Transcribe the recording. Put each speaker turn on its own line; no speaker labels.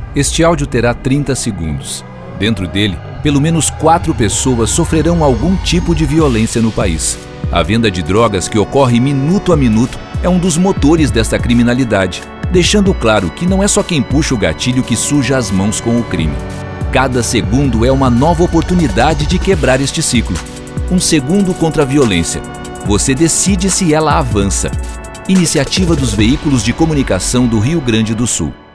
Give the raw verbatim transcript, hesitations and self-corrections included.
Este áudio terá trinta segundos. Dentro dele, pelo menos quatro pessoas sofrerão algum tipo de violência no país. A venda de drogas que ocorre minuto a minuto é um dos motores desta criminalidade, deixando claro que não é só quem puxa o gatilho que suja as mãos com o crime. Cada segundo é uma nova oportunidade de quebrar este ciclo. Um segundo contra a violência. Você decide se ela avança. Iniciativa dos Veículos de Comunicação do Rio Grande do Sul.